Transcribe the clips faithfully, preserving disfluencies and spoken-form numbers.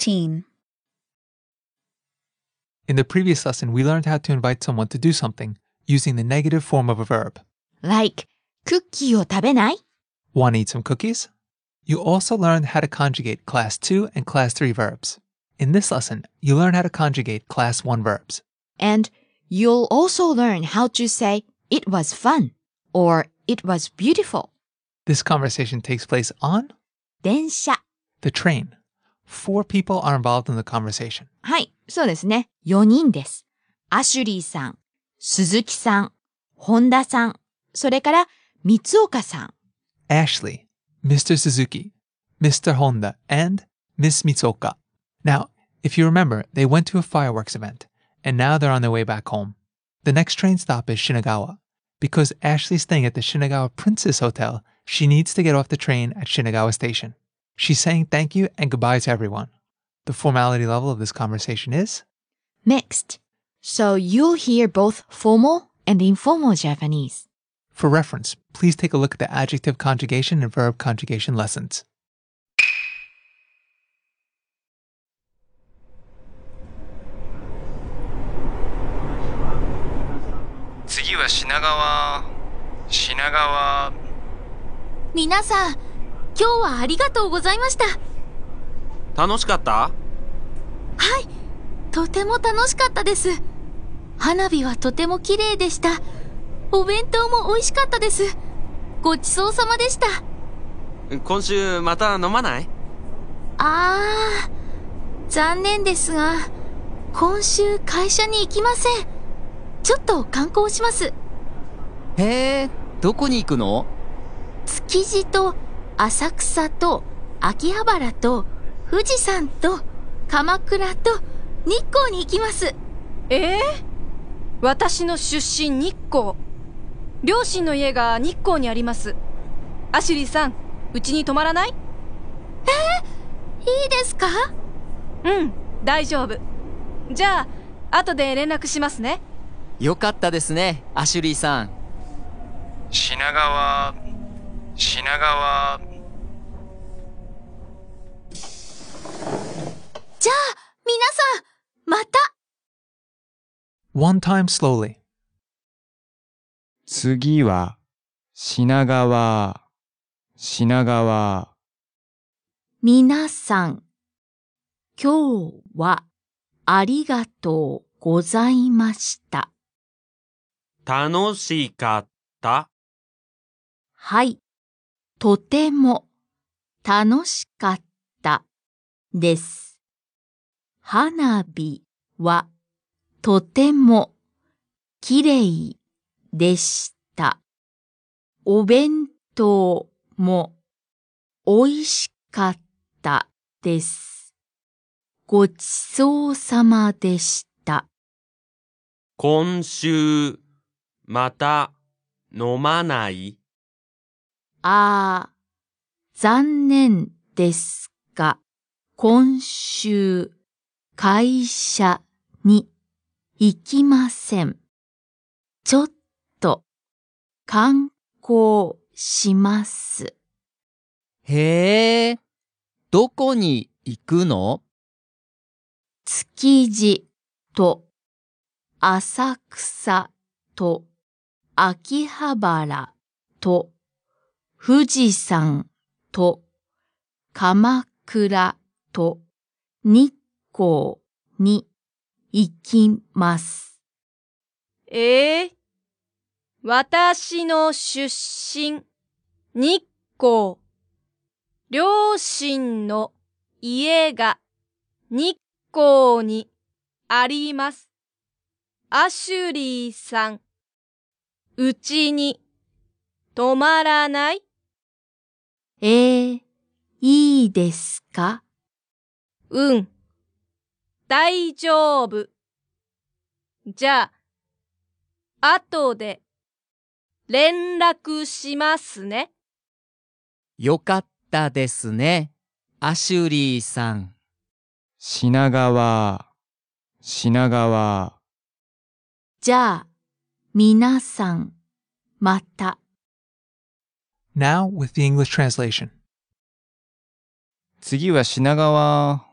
fifteen. In the previous lesson, we learned how to invite someone to do something using the negative form of a verb. Like, クッキーを食べない? Want to eat some cookies? You also learned how to conjugate class two and class three verbs. In this lesson, you learn how to conjugate class one verbs. And you'll also learn how to say, it was fun, or it was beautiful. This conversation takes place on 電車. the train. Four people are involved in the conversation. はい、そうですね。よにんです。アシュリーさん、鈴木さん、本田さん、それから三岡さん。 Ashley, Mister Suzuki, Mister Honda, and Miss Mitsuoka. Now, if you remember, they went to a fireworks event, and now they're on their way back home. The next train stop is Shinagawa. Because Ashley's staying at the Shinagawa Princess Hotel, she needs to get off the train at Shinagawa Station. She's saying thank you and goodbye to everyone. The formality level of this conversation is Mixed. So you'll hear both formal and informal Japanese. For reference, please take a look at the adjective conjugation and verb conjugation lessons. 次は品川、品川。 皆さん、今日はありがとうございました。 楽しかった？ はい、とても楽しかったです。花火はとても綺麗でした。お弁当も美味しかったです。ごちそうさまでした。 今週また飲まない？ あー、残念ですが、今週会社に行きません。ちょっと観光します。 へえ、どこに行くの？ 築地と浅草と秋葉原と富士山と鎌倉と日光に行きます。 えー、私の出身日光。両親の家が日光にあります。アシュリーさん、うちに泊まらない？ えー、いいですか？ うん、大丈夫。じゃあ、後で連絡しますね。 よかったですね、アシュリーさん。 品川、品川。 じゃあ、皆さん、また。 One time slowly. 次は品川、品川。 皆さん、今日はありがとうございました。 楽しかった？ はい、とても楽しかったです。花火はとてもきれいでした。お弁当もおいしかったです。ごちそうさまでした。 今週また飲まない？ ああ、残念ですが、今週会社に行きません。ちょっと観光します。 へえ、どこに行くの？ 築地と浅草と秋葉原と富士山と鎌倉と日光に行きます。 ええー、私の出身、日光。両親の家が日光にあります。アシュリーさん、うちに泊まらない？ えー、いいですか？ うん、大丈夫。じゃあ、後で連絡しますね。 よかったですね、アシュリーさん。 品川、品川。 じゃあ、皆さん、また。 Now with the English translation. 次は品川、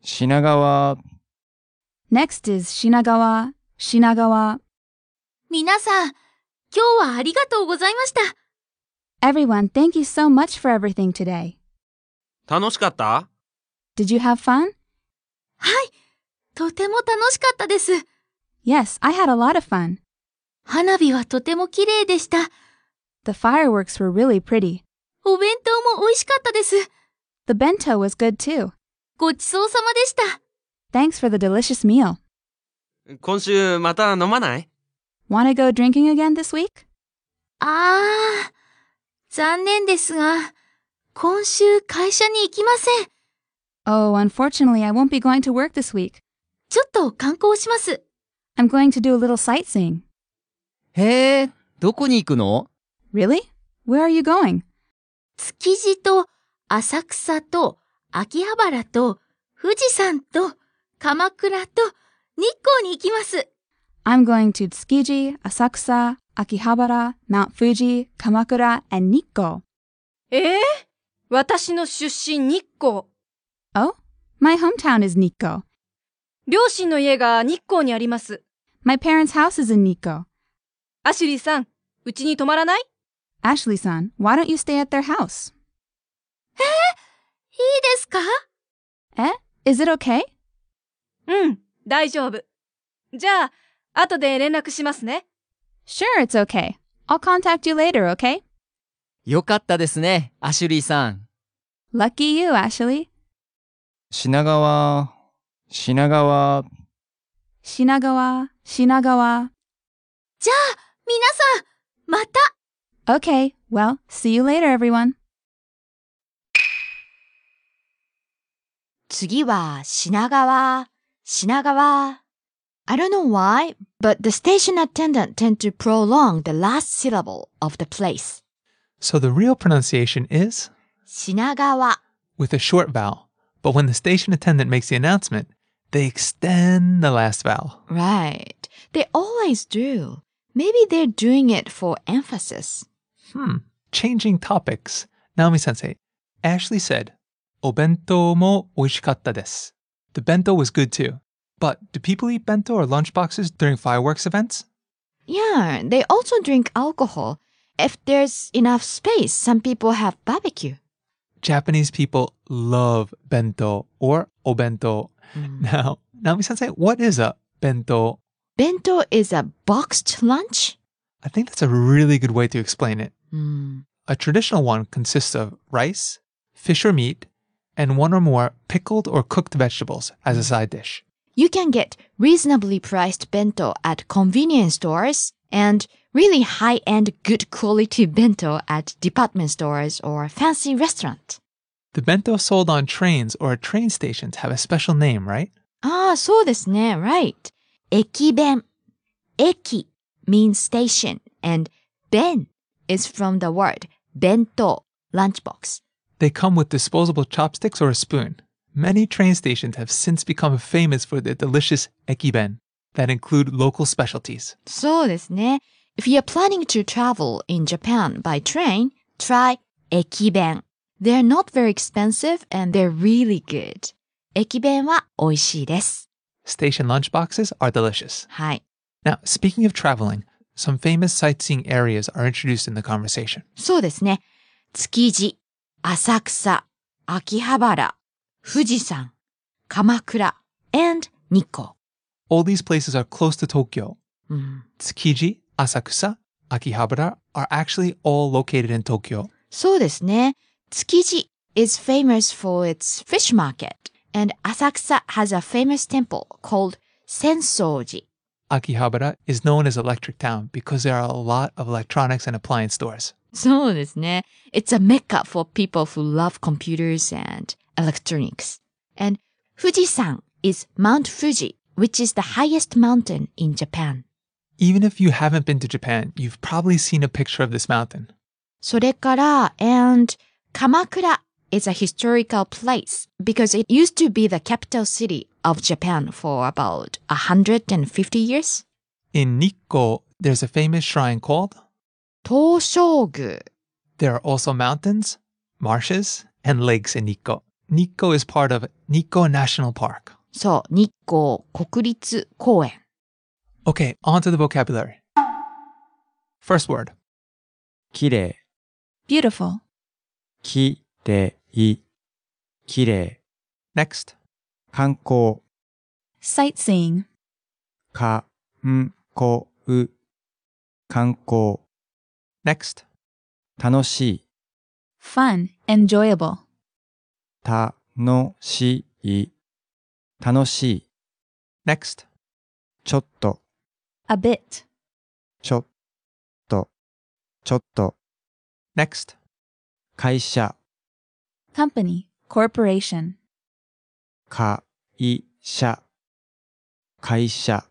品川、 Next is Shinagawa, Shinagawa. 皆さん、今日はありがとうございました。 Everyone, thank you so much for everything today. 楽しかった Did you have fun? はい、とても楽しかったです。 Yes, I had a lot of fun. 花火はとても綺麗でした。 The fireworks were really pretty. お弁当も美味しかったです。 The bento was good too. ごちそうさまでした。 Thanks for the delicious meal. 今週また飲まない Want to go drinking again this week? あー、残念ですが、今週会社に行きません。 Oh, unfortunately, I won't be going to work this week. ちょっと観光します。 I'm going to do a little sightseeing. へえ、どこに行くの？ Really? Where are you going? 築地と浅草と秋葉原と富士山と鎌倉と日光に行きます。 I'm going to Tsukiji, Asakusa, Akihabara, Mount Fuji, Kamakura, and Nikko. えー、私の出身日光。 Oh, my hometown is Nikko. 両親の家が日光にあります。 My parents' house is in Nikko. アシュリーさん、うちに泊まらない？ Ashley-san, why don't you stay at their house? いいですか？ Eh? Is it okay? うん、大丈夫。じゃあ、後で連絡しますね。 Sure, it's okay. I'll contact you later, okay? よかったですね、アシュリーさん。 Lucky you, Ashley. 品川、品川、 Shinagawa, Shinagawa. じゃあ、皆さん、また。 Okay, well, see you later, everyone. 次は品川、品川。I don't know why, but the station attendant tend to prolong the last syllable of the place. So the real pronunciation is 品川。 with a short vowel. But when the station attendant makes the announcement, they extend the last vowel. Right. They always do. Maybe they're doing it for emphasis. Hmm. Changing topics. Naomi-sensei, Ashley said, "O bento mo oishikatta desu." The bento was good too. But do people eat bento or lunchboxes during fireworks events? Yeah, they also drink alcohol. If there's enough space, some people have barbecue. Japanese people love bento or obento. Now, Naomi-sensei, what is a bento? Bento is a boxed lunch. I think that's a really good way to explain it. Mm. A traditional one consists of rice, fish or meat, and one or more pickled or cooked vegetables as a side dish. You can get reasonably priced bento at convenience stores and really high-end good quality bento at department stores or fancy restaurants. The bento sold on trains or at train stations have a special name, right? ああ、そうですね。Right. 駅弁。駅 means station and 弁 is from the word 弁当 lunchbox. They come with disposable chopsticks or a spoon. Many train stations have since become famous for their delicious ekiben that include local specialties. そうですね。If you're planning to travel in Japan by train, try 駅弁. They're not very expensive and they're really good. 駅弁は美味しいです。 Station lunchboxes are delicious. はい。 Now, speaking of traveling, some famous sightseeing areas are introduced in the conversation. そうですね。築地、浅草、秋葉原、富士山、鎌倉 and 日光。 All these places are close to Tokyo. うん、 Tsukiji, Asakusa, Akihabara are actually all located in Tokyo. そうですね。築地 is famous for its fish market and Asakusa has a famous temple called Sensoji. Akihabara is known as Electric Town because there are a lot of electronics and appliance stores. そうですね。It's a mecca for people who love computers and electronics. And 富士山 is Mount Fuji, which is the highest mountain in Japan. Even if you haven't been to Japan, you've probably seen a picture of this mountain. それから、and 鎌倉 is a historical place because it used to be the capital city of Japan for about one hundred fifty years. In Nikko, there's a famous shrine called. 東照宮 There are also mountains, marshes, and lakes in Nikko. Nikko is part of Nikko National Park. そう、日光国立公園。 Okay, on to the vocabulary. First word. きれ Beautiful. い、きれい、きれい。 Next. 観光、 Sightseeing. かんこう、観光。 Next. 楽しい、 Fun. Enjoyable. たのしい、楽しい。 Next. ちょっと、 A bit. ちょっと、ちょっと。 Next. 会社、 Company. Corporation. 会社、会社。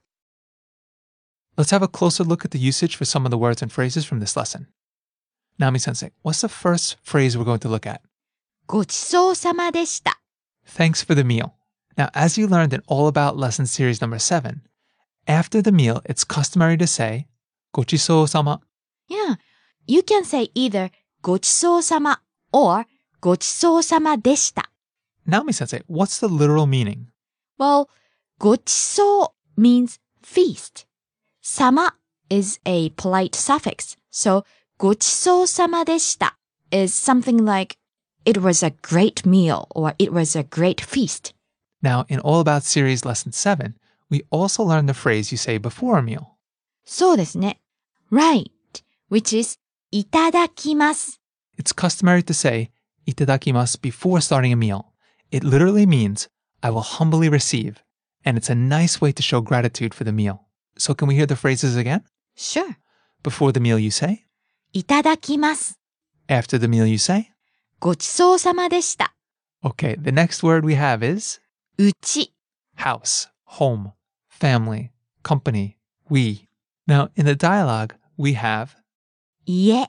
Let's have a closer look at the usage for some of the words and phrases from this lesson. Nami-sensei, what's the first phrase we're going to look at? ごちそうさまでした。 Thanks for the meal. Now, as you learned in All About Lesson Series number seven, after the meal, it's customary to say, ごちそうさま. Yeah, you can say either ごちそうさま or ごちそうさまでした。 Nami-sensei, what's the literal meaning? Well, ごちそう means feast. 様 is a polite suffix. So, ごちそうさまでした is something like it was a great meal or it was a great feast. Now, in All About Series Lesson seven, we also learned the phrase you say before a meal. そうですね。Right, which is いただきます。 It's customary to say, いただきます before starting a meal. It literally means, I will humbly receive, and it's a nice way to show gratitude for the meal. So can we hear the phrases again? Sure. Before the meal you say, いただきます。 after the meal you say. ごちそうさまでした。 Okay, the next word we have is うち、 house, home, family, company, we. Now, in the dialogue, we have 家。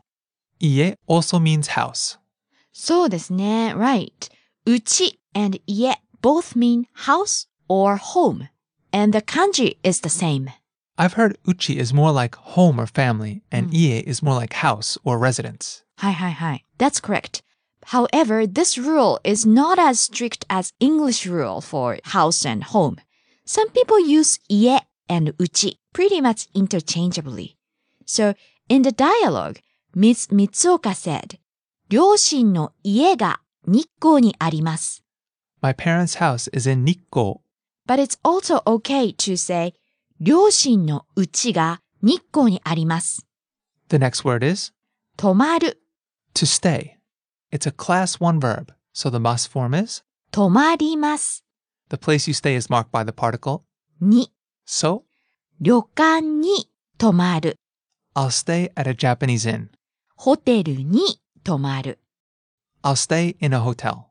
ie also means house. そうですね。Right. うち and 家 both mean house or home. And the kanji is the same. I've heard uchi is more like home or family, and Mm. ie is more like house or residence. はいはいはい。That's correct. However, this rule is not as strict as English rule for house and home. Some people use 家 and うち pretty much interchangeably. So, in the dialogue, Miss Mitsuoka said, 両親の家が日光にあります。 My parents' house is in Nikko. But it's also okay to say, 両親の家が日光にあります。 The next word is 泊まる、 to stay. It's a class one verb, so the must form is 泊まります。 the place you stay is marked by the particle に、 so. 旅館に泊まる。 I'll stay at a Japanese inn. ホテルに泊まる。 I'll stay in a hotel.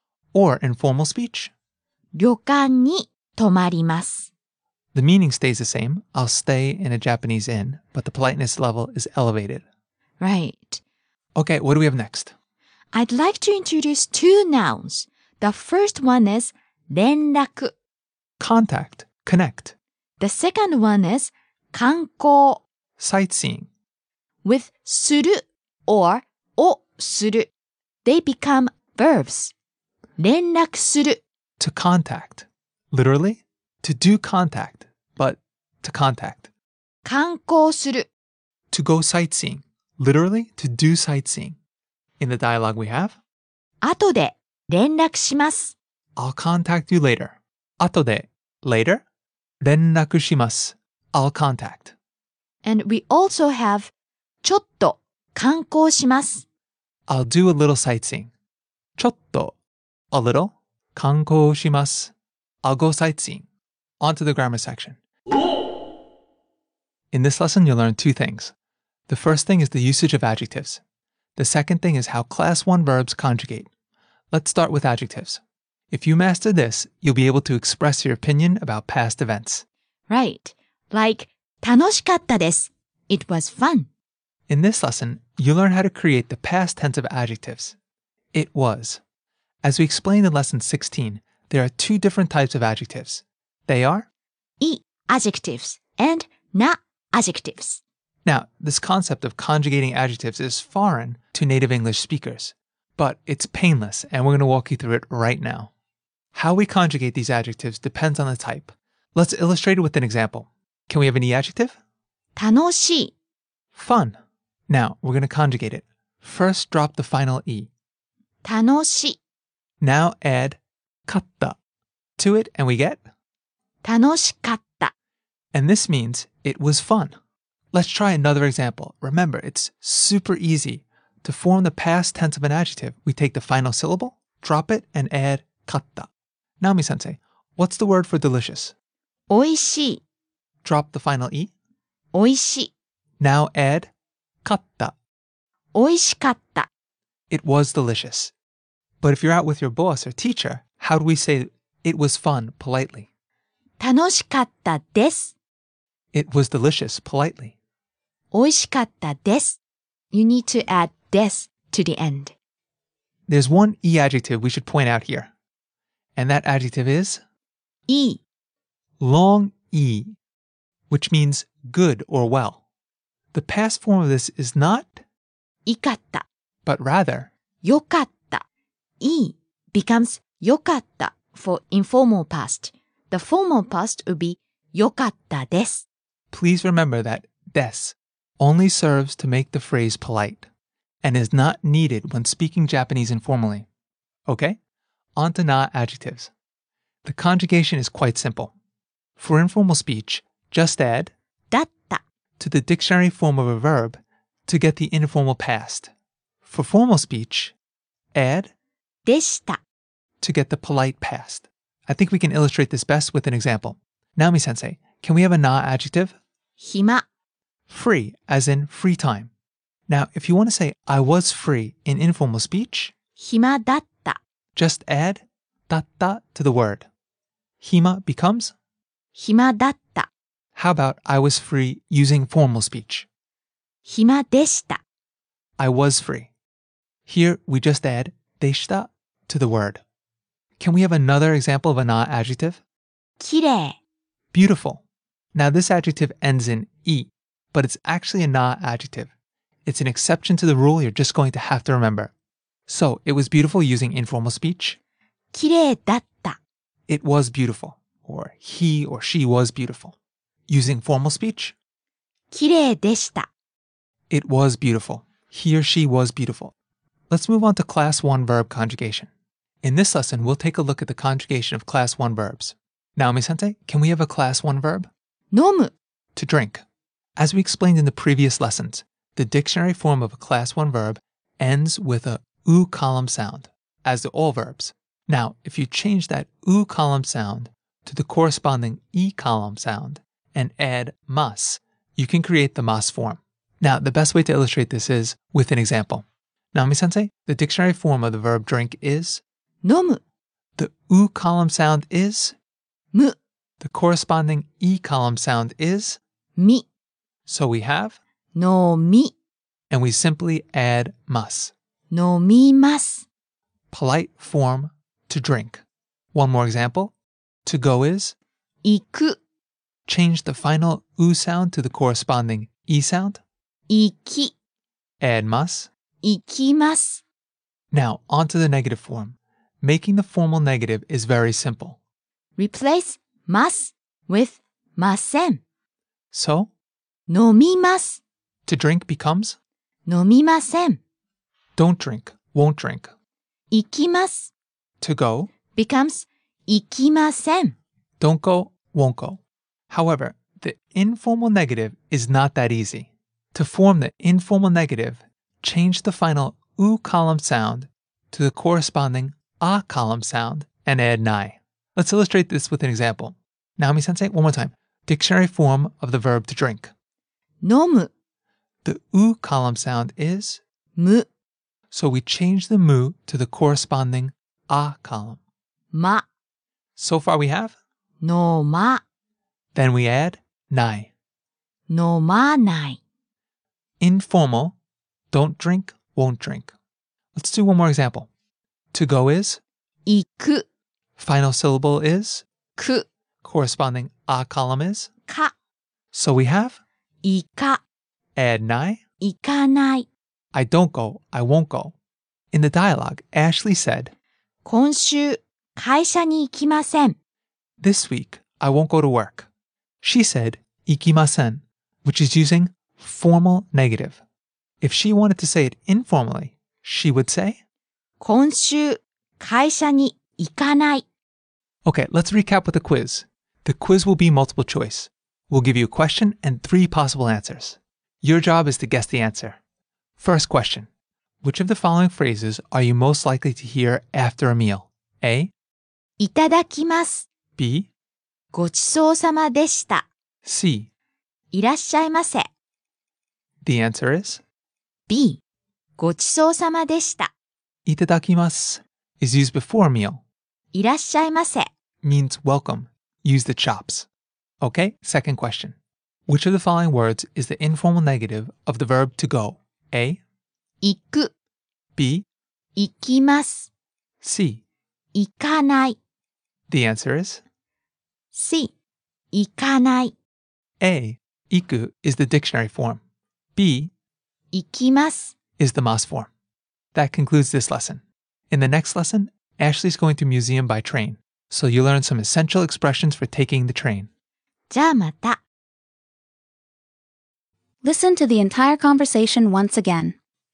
Or in formal speech, 旅館に泊まります。 the meaning stays the same. I'll stay in a Japanese inn, but the politeness level is elevated. Right. Okay, what do we have next? I'd like to introduce two nouns. The first one is 連絡。 Contact, connect, The second one is 観光。 sightseeing. With する or をする。They become verbs. 連絡する。 To contact. Literally, to do contact, but to contact. 観光する。 To go sightseeing. Literally, to do sightseeing. In the dialogue we have, 後で連絡します。 I'll contact you later. 後で later. 連絡します. I'll contact. And we also have ちょっと観光します。 I'll do a little sightseeing. ちょっと a little. 観光します. I'll go sightseeing. On to the grammar section. In this lesson, you'll learn two things. The first thing is the usage of adjectives. The second thing is how class one verbs conjugate. Let's start with adjectives. If you master this, you'll be able to express your opinion about past events. Right. Like 楽しかったです。It was fun. In this lesson, you learn how to create the past tense of adjectives. It was. As we explained in lesson sixteen, there are two different types of adjectives. They are い adjectives and な adjectives. Now, this concept of conjugating adjectives is foreign to native English speakers, but it's painless, and we're going to walk you through it right now. How we conjugate these adjectives depends on the type. Let's illustrate it with an example. Can we have an E adjective? 楽しい、 Fun. Now, we're going to conjugate it. First, drop the final E. 楽しい、 Now add katta to it, and we get, 楽しかった、 and this means it was fun. Let's try another example. Remember, it's super easy. To form the past tense of an adjective, we take the final syllable, drop it, and add katta. Naomi-sensei, what's the word for delicious? おいしい、 Drop the final E. おいしい、 Now add katta. おいしかった、 It was delicious. But if you're out with your boss or teacher, how do we say it was fun politely? 楽しかったです。 It was delicious politely. おいしかったです。You need to add des to the end. There's one E adjective we should point out here. And that adjective is いい、 long E, which means good or well. The past form of this is not, いかった、 but rather, よかった。いい becomes よかった for informal past. The formal past would be よかったです。 please remember that des only serves to make the phrase polite and is not needed when speaking Japanese informally. Okay? On to na adjectives. The conjugation is quite simple. For informal speech, just add だった、 to the dictionary form of a verb to get the informal past. For formal speech, add でした。 to get the polite past. I think we can illustrate this best with an example. Naomi-sensei, can we have a na adjective? 暇、 Free, as in free time. Now, if you want to say I was free in informal speech, 暇だった。 just add datta to the word. Hima becomes, 暇だった。 how about I was free using formal speech? 暇でした。 I was free. Here, we just add deshita to the word. Can we have another example of a na adjective? きれい、 Beautiful. Now, this adjective ends in E, but it's actually a na adjective. It's an exception to the rule you're just going to have to remember. So, it was beautiful using informal speech. きれいだった。 It was beautiful, or he or she was beautiful. Using formal speech, きれいでした。 it was beautiful. He or she was beautiful. Let's move on to class one verb conjugation. In this lesson, we'll take a look at the conjugation of class one verbs. Naomi-sensei, can we have a class one verb? 飲む、 To drink. As we explained in the previous lessons, the dictionary form of a class one verb ends with a u column sound, as do all verbs. Now, if you change that u column sound to the corresponding e column sound and add mas, you can create the mas form. Now, the best way to illustrate this is with an example. Naomi-sensei, the dictionary form of the verb drink is, 飲む、 the u column sound is, む、 the corresponding e column sound is, み、 so we have, 飲み、 and we simply add mas. 飲みます。 Polite form to drink. One more example. To go is, 行く、 change the final u sound to the corresponding e sound, 行き、 add mas. 行きます。 Now, on to the negative form. Making the formal negative is very simple. Replace ます with ません。 So, 飲みます。 to drink becomes, 飲みません。 don't drink, won't drink. 行きます。 To go, becomes 行きません。 don't go, won't go. However, the informal negative is not that easy. To form the informal negative, change the final u column sound to the corresponding a column sound and add nai. Let's illustrate this with an example. Naomi-sensei, one more time. Dictionary form of the verb to drink. 飲む、 The u column sound is, む、 so we change the mu to the corresponding a column. ま、 So far we have, 飲ま、 then we add nai. 飲まない。 Informal, don't drink, won't drink. Let's do one more example. To go is, 行く、 final syllable is, く、 corresponding a column is, か、 so we have, いか、 add nai, 行かない。 I don't go, I won't go. In the dialogue, Ashley said, 今週、会社に行きません。 This week, I won't go to work. She said, ikimasen, which is using formal negative. If she wanted to say it informally, she would say, 今週、会社に行かない。 Okay, let's recap with a quiz. The quiz will be multiple choice. We'll give you a question and three possible answers. Your job is to guess the answer. First question. Which of the following phrases are you most likely to hear after a meal? A, いただきます。 B, ごちそうさまでした。 C. いらっしゃいませ。 The answer is B、ごちそうさまでした。 itadakimasu is used before a meal. いらっしゃいませ。 Means welcome. Use the chops. Okay, second question. Which of the following words is the informal negative of the verb to go? A, 行く、 B, 行きます。 C. 行かない。 The answer is C、行かない。 A, iku is the dictionary form. B, 行きます。 is the mas form. That concludes this lesson. In the next lesson, Ashley's going to museum by train, so you'll learn some essential expressions for taking the train. じゃあまた。 Listen to the entire conversation once again.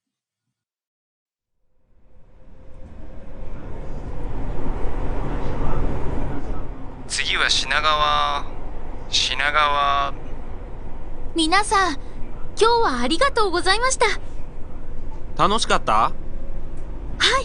次は品川。品川。 皆さん、今日はありがとうございました。 楽しかった？ はい、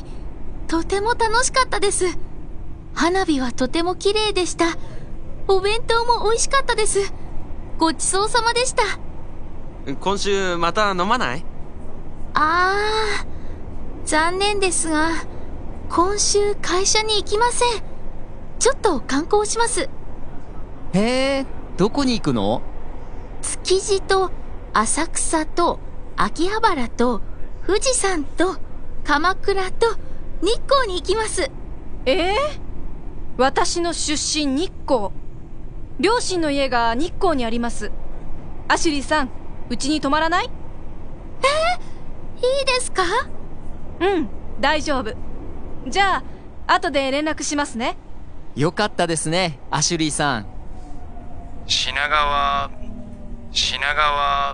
とても楽しかったです。花火はとても綺麗でした。お弁当も美味しかったです。ごちそうさまでした。 今週また飲まない？ あー、残念ですが、今週会社に行きません。ちょっと観光します。 へえ、どこに行くの？ 築地と浅草と秋葉原と富士山と鎌倉と日光に行きます。 えー、私の出身日光。両親の家が日光にあります。アシュリーさん、うちに泊まらない？ えー、いいですか？ うん、大丈夫。じゃあ、後で連絡しますね。 よかったですね、アシュリーさん。 品川。品川。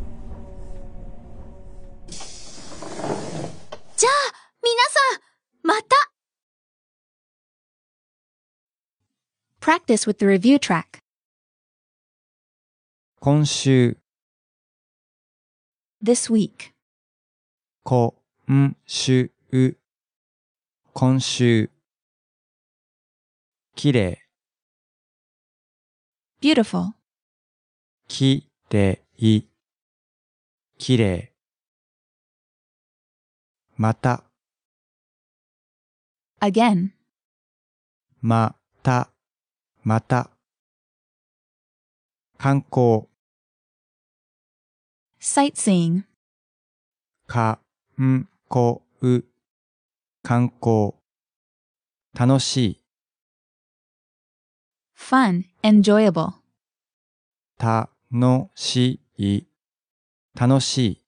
じゃあ、皆さん、また。 Practice with the review track. 今週、 This week. 今週、今週。きれい、 Beautiful. きれい、きれい。また、 Again. また、また。観光、 Sightseeing. かんこう、観光。楽しい、 Fun. Enjoyable. たのしい、楽しい。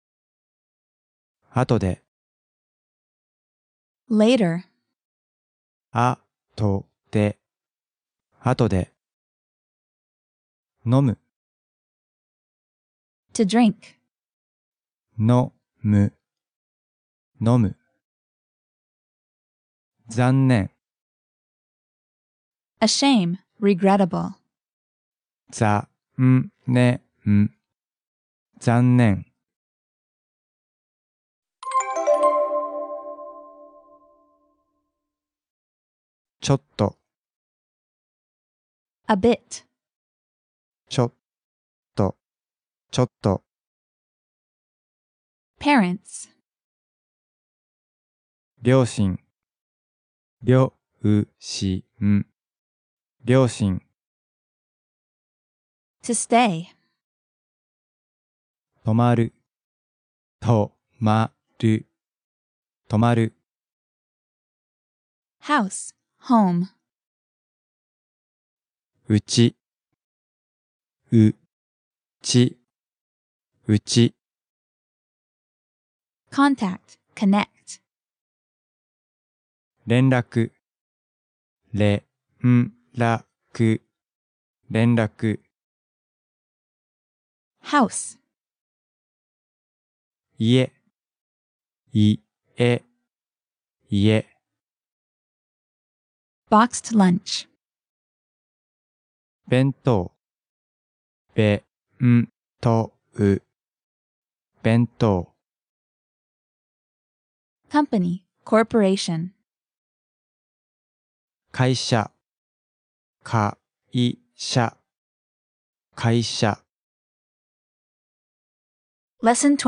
後で、 Later. あとで、後で。飲む、 To drink. 飲む、飲む。残念、 A shame. Regrettable. ざんねん、残念。ちょっと、 A bit. ちょっと、ちょっと。 Parents. 両親、両親、両親。 To stay. 泊まる、泊まる、泊まる。 House. Home. うち、うち、うち。 Contact. Connect. 連絡、れんらく、連絡、 House. 家、いえ、家、 Boxed lunch. 弁当、べんとう、弁当、 Company. Corporation. 会社、かいしゃ、会社。 Lesson